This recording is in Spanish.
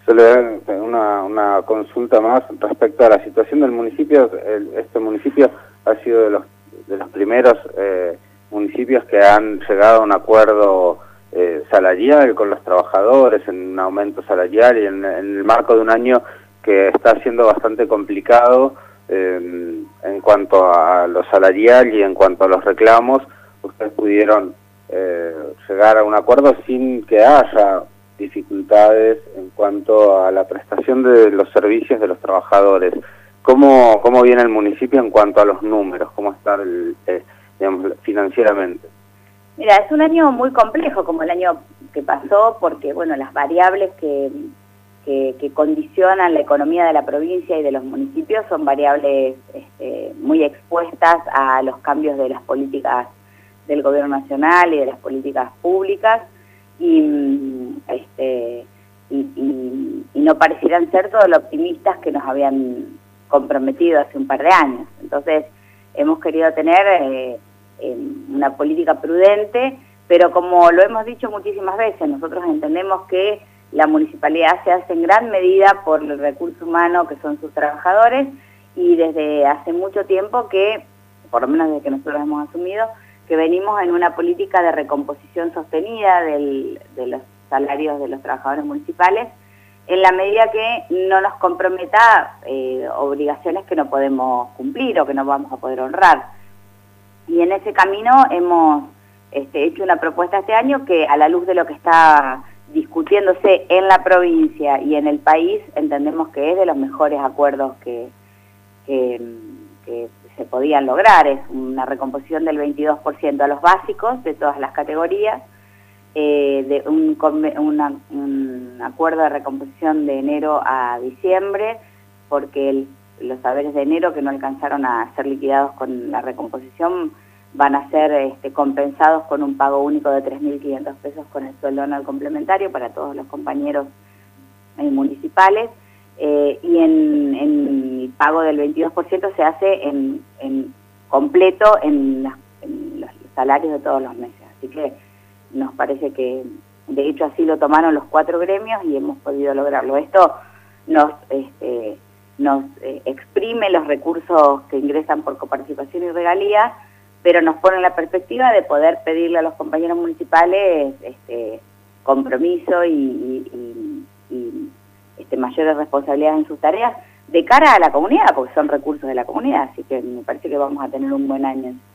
Solo una consulta más respecto a la situación del municipio. Este municipio ha sido de los primeros municipios que han llegado a un acuerdo salarial con los trabajadores, en un aumento salarial y en el marco de un año que está siendo bastante complicado en cuanto a lo salarial y en cuanto a los reclamos. Ustedes pudieron llegar a un acuerdo sin que haya dificultades en cuanto a la prestación de los servicios de los trabajadores. ¿Cómo viene el municipio en cuanto a los números? ¿Cómo está digamos, financieramente? Mira, es un año muy complejo como el año que pasó, porque bueno, las variables que condicionan la economía de la provincia y de los municipios son variables muy expuestas a los cambios de las políticas del gobierno nacional y de las políticas públicas, y no parecieran ser todo lo optimistas que nos habían comprometido hace un par de años. Entonces hemos querido tener una política prudente, pero como lo hemos dicho muchísimas veces, nosotros entendemos que la municipalidad se hace en gran medida por el recurso humano que son sus trabajadores, y desde hace mucho tiempo que, por lo menos desde que nosotros hemos asumido, que venimos en una política de recomposición sostenida de los salarios de los trabajadores municipales, en la medida que no nos comprometa obligaciones que no podemos cumplir o que no vamos a poder honrar. Y en ese camino hemos hecho una propuesta este año que, a la luz de lo que está discutiéndose en la provincia y en el país, entendemos que es de los mejores acuerdos que se podían lograr. Es una recomposición del 22% a los básicos de todas las categorías, de un acuerdo de recomposición de enero a diciembre, porque los saberes de enero que no alcanzaron a ser liquidados con la recomposición van a ser compensados con un pago único de 3.500 pesos con el sueldo anual complementario para todos los compañeros municipales, y en el pago del 22% se hace en completo en los salarios de todos los meses. Así que nos parece que, de hecho, así lo tomaron los 4 gremios y hemos podido lograrlo. Esto nos exprime los recursos que ingresan por coparticipación y regalías, pero nos pone en la perspectiva de poder pedirle a los compañeros municipales compromiso y mayores responsabilidades en sus tareas de cara a la comunidad, porque son recursos de la comunidad. Así que me parece que vamos a tener un buen año.